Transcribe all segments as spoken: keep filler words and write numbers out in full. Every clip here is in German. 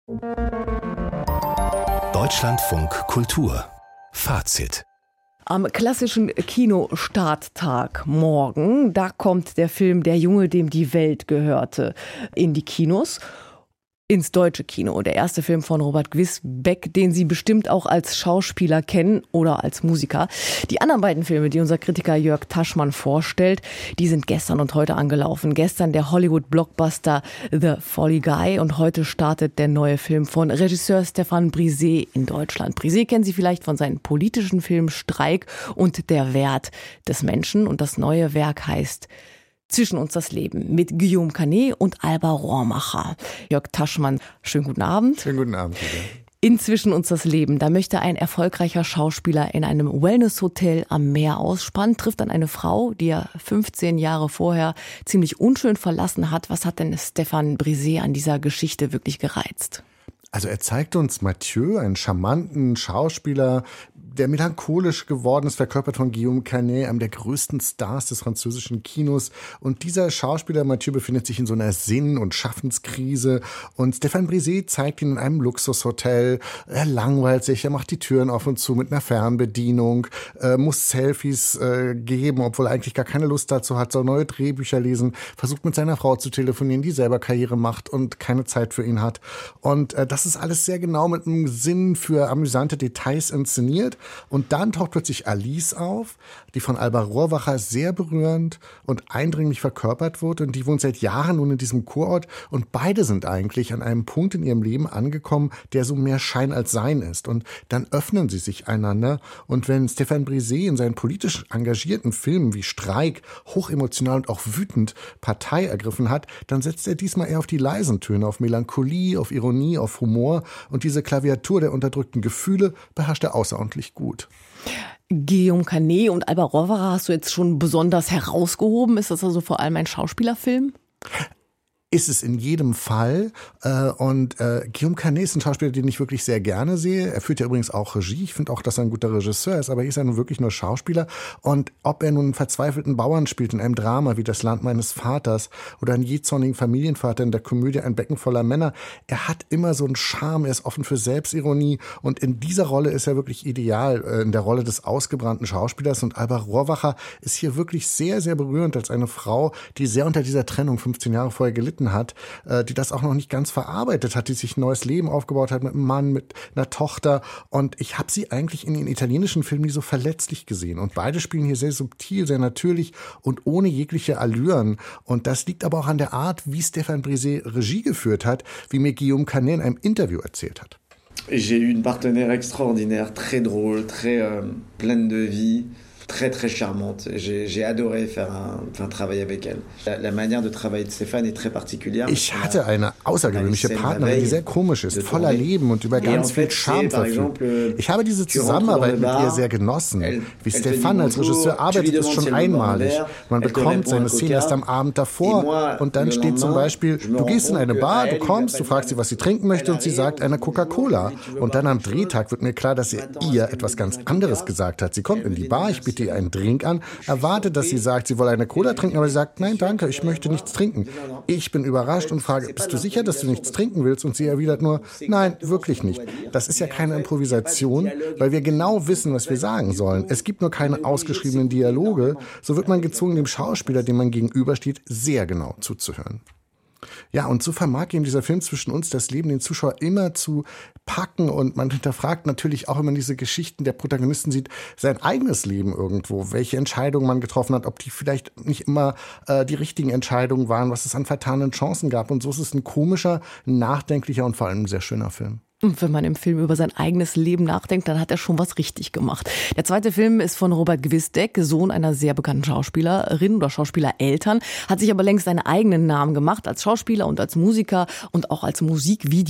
Deutschlandfunk Kultur. Fazit. Am klassischen Kinostarttag morgen, da kommt der Film Der Junge, dem die Welt gehörte, in die Kinos. Ins deutsche Kino. Der erste Film von Robert Gwisbeck, den Sie bestimmt auch als Schauspieler kennen oder als Musiker. Die anderen beiden Filme, die unser Kritiker Jörg Taschmann vorstellt, die sind gestern und heute angelaufen. Gestern der Hollywood-Blockbuster The Folly Guy und heute startet der neue Film von Regisseur Stéphane Brisé in Deutschland. Brisé kennen Sie vielleicht von seinen politischen Filmen Streik und Der Wert des Menschen. Und das neue Werk heißt Zwischen uns das Leben mit Guillaume Canet und Alba Rohrmacher. Jörg Taschmann, schönen guten Abend. Schönen guten Abend. Wieder. In Zwischen uns das Leben, da möchte ein erfolgreicher Schauspieler in einem Wellness-Hotel am Meer ausspannen, trifft dann eine Frau, die er fünfzehn Jahre vorher ziemlich unschön verlassen hat. Was hat denn Stéphane Brisé an dieser Geschichte wirklich gereizt? Also er zeigt uns Mathieu, einen charmanten Schauspieler, der melancholisch geworden ist, verkörpert von Guillaume Canet, einem der größten Stars des französischen Kinos. Und dieser Schauspieler Mathieu befindet sich in so einer Sinn- und Schaffenskrise. Und Stéphane Brisé zeigt ihn in einem Luxushotel. Er langweilt sich, er macht die Türen auf und zu mit einer Fernbedienung, äh, muss Selfies äh, geben, obwohl er eigentlich gar keine Lust dazu hat, soll neue Drehbücher lesen, versucht mit seiner Frau zu telefonieren, die selber Karriere macht und keine Zeit für ihn hat. Und äh, das ist alles sehr genau mit einem Sinn für amüsante Details inszeniert. Und dann taucht plötzlich Alice auf, die von Alba Rohrwacher sehr berührend und eindringlich verkörpert wird. Und die wohnt seit Jahren nun in diesem Kurort. Und beide sind eigentlich an einem Punkt in ihrem Leben angekommen, der so mehr Schein als Sein ist. Und dann öffnen sie sich einander. Und wenn Stéphane Brisé in seinen politisch engagierten Filmen wie Streik hochemotional und auch wütend Partei ergriffen hat, dann setzt er diesmal eher auf die leisen Töne, auf Melancholie, auf Ironie, auf Humor. Und diese Klaviatur der unterdrückten Gefühle beherrscht er außerordentlich gut. Guillaume Canet und Alba Rohrwacher hast du jetzt schon besonders herausgehoben. Ist das also vor allem ein Schauspielerfilm? Ist es in jedem Fall. Und Guillaume Canet ist ein Schauspieler, den ich wirklich sehr gerne sehe. Er führt ja übrigens auch Regie. Ich finde auch, dass er ein guter Regisseur ist, aber er ist ja nun wirklich nur Schauspieler. Und ob er nun einen verzweifelten Bauern spielt in einem Drama wie Das Land meines Vaters oder einen jähzornigen Familienvater in der Komödie Ein Becken voller Männer, er hat immer so einen Charme, er ist offen für Selbstironie und in dieser Rolle ist er wirklich ideal, in der Rolle des ausgebrannten Schauspielers. Und Alba Rohrwacher ist hier wirklich sehr, sehr berührend als eine Frau, die sehr unter dieser Trennung fünfzehn Jahre vorher gelitten hat, die das auch noch nicht ganz verarbeitet hat, die sich ein neues Leben aufgebaut hat mit einem Mann, mit einer Tochter. Und ich habe sie eigentlich in den italienischen Filmen nie so verletzlich gesehen. Und beide spielen hier sehr subtil, sehr natürlich und ohne jegliche Allüren. Und das liegt aber auch an der Art, wie Stéphane Brisé Regie geführt hat, wie mir Guillaume Canet in einem Interview erzählt hat. J'ai eu une partenaire extraordinaire, très drôle, très euh, pleine de vie. Très très charmante. J'ai, j'ai adoré faire un, enfin, travailler avec elle. La, la manière de travailler de Stéphane est très particulière. Ich hatte eine außergewöhnliche Partnerin, die sehr komisch ist, voller Leben und über ganz viel Charme verfügt. Ich habe diese Zusammenarbeit mit ihr sehr genossen. Wie Stéphane als Regisseur arbeitet, ist schon einmalig. Man bekommt seine Szene erst am Abend davor und dann steht zum Beispiel, du gehst in eine Bar, du kommst, du fragst sie, was sie trinken möchte und sie sagt eine Coca-Cola. Und dann am Drehtag wird mir klar, dass er ihr etwas ganz anderes gesagt hat. Sie kommt in die Bar, ich biete ihr einen Drink an, erwartet, dass sie sagt, sie wolle eine Cola trinken, aber sie sagt, nein, danke, ich möchte nichts trinken. Ich bin überrascht und frage, bist du sicher, dass du nichts trinken willst? Und sie erwidert nur, nein, wirklich nicht. Das ist ja keine Improvisation, weil wir genau wissen, was wir sagen sollen. Es gibt nur keine ausgeschriebenen Dialoge. So wird man gezwungen, dem Schauspieler, dem man gegenübersteht, sehr genau zuzuhören. Ja, und so vermag eben dieser Film Zwischen uns das Leben den Zuschauer immer zu packen und man hinterfragt natürlich auch, wenn man diese Geschichten der Protagonisten sieht, sein eigenes Leben irgendwo, welche Entscheidungen man getroffen hat, ob die vielleicht nicht immer äh, die richtigen Entscheidungen waren, was es an vertanen Chancen gab. Und so ist es ein komischer, nachdenklicher und vor allem ein sehr schöner Film. Und wenn man im Film über sein eigenes Leben nachdenkt, dann hat er schon was richtig gemacht. Der zweite Film ist von Robert Gwisbeck, Sohn einer sehr bekannten Schauspielerin oder Schauspielereltern, hat sich aber längst einen eigenen Namen gemacht als Schauspieler und als Musiker und auch als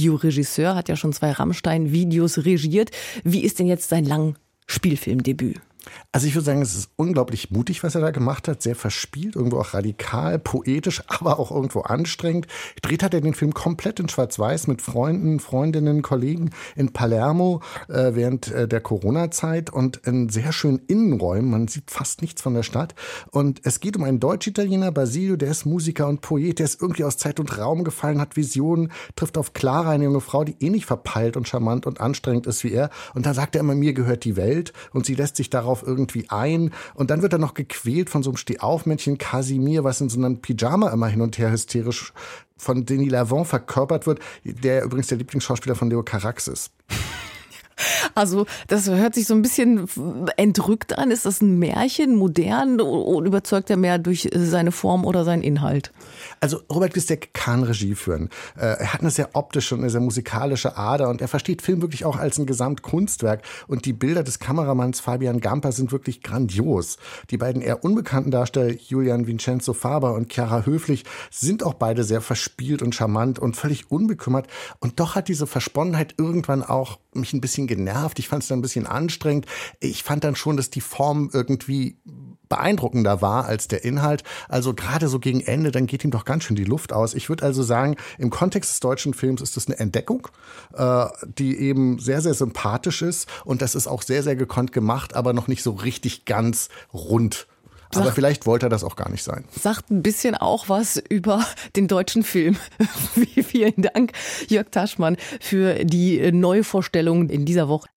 Musikvideoregisseur, hat ja schon zwei Rammstein-Videos regiert. Wie ist denn jetzt sein Langspielfilmdebüt? Also ich würde sagen, es ist unglaublich mutig, was er da gemacht hat. Sehr verspielt, irgendwo auch radikal, poetisch, aber auch irgendwo anstrengend. Gedreht hat er den Film komplett in Schwarz-Weiß mit Freunden, Freundinnen, Kollegen in Palermo äh, während äh, der Corona-Zeit und in sehr schönen Innenräumen. Man sieht fast nichts von der Stadt. Und es geht um einen Deutsch-Italiener, Basilio, der ist Musiker und Poet, der ist irgendwie aus Zeit und Raum gefallen, hat Visionen, trifft auf Clara, eine junge Frau, die ähnlich verpeilt und charmant und anstrengend ist wie er. Und dann sagt er immer, mir gehört die Welt. Und sie lässt sich darauf irgendwie ein. Und dann wird er noch gequält von so einem Stehaufmännchen Casimir, was in so einem Pyjama immer hin und her hysterisch von Denis Lavant verkörpert wird, der übrigens der Lieblingsschauspieler von Leo Carax ist. Also das hört sich so ein bisschen entrückt an. Ist das ein Märchen, modern, oder überzeugt er mehr durch seine Form oder seinen Inhalt? Also Robert Glistek kann Regie führen. Er hat eine sehr optische und eine sehr musikalische Ader und er versteht Film wirklich auch als ein Gesamtkunstwerk. Und die Bilder des Kameramanns Fabian Gamper sind wirklich grandios. Die beiden eher unbekannten Darsteller Julian Vincenzo Faber und Chiara Höflich sind auch beide sehr verspielt und charmant und völlig unbekümmert. Und doch hat diese Versponnenheit irgendwann auch mich ein bisschen genervt. Ich fand es dann ein bisschen anstrengend. Ich fand dann schon, dass die Form irgendwie beeindruckender war als der Inhalt. Also gerade so gegen Ende, dann geht ihm doch ganz schön die Luft aus. Ich würde also sagen, im Kontext des deutschen Films ist das eine Entdeckung, äh, die eben sehr, sehr sympathisch ist. Und das ist auch sehr, sehr gekonnt gemacht, aber noch nicht so richtig ganz rund. Aber Sag, vielleicht wollte er das auch gar nicht sein. Sagt ein bisschen auch was über den deutschen Film. Vielen Dank, Jörg Taschmann, für die Neuvorstellung in dieser Woche.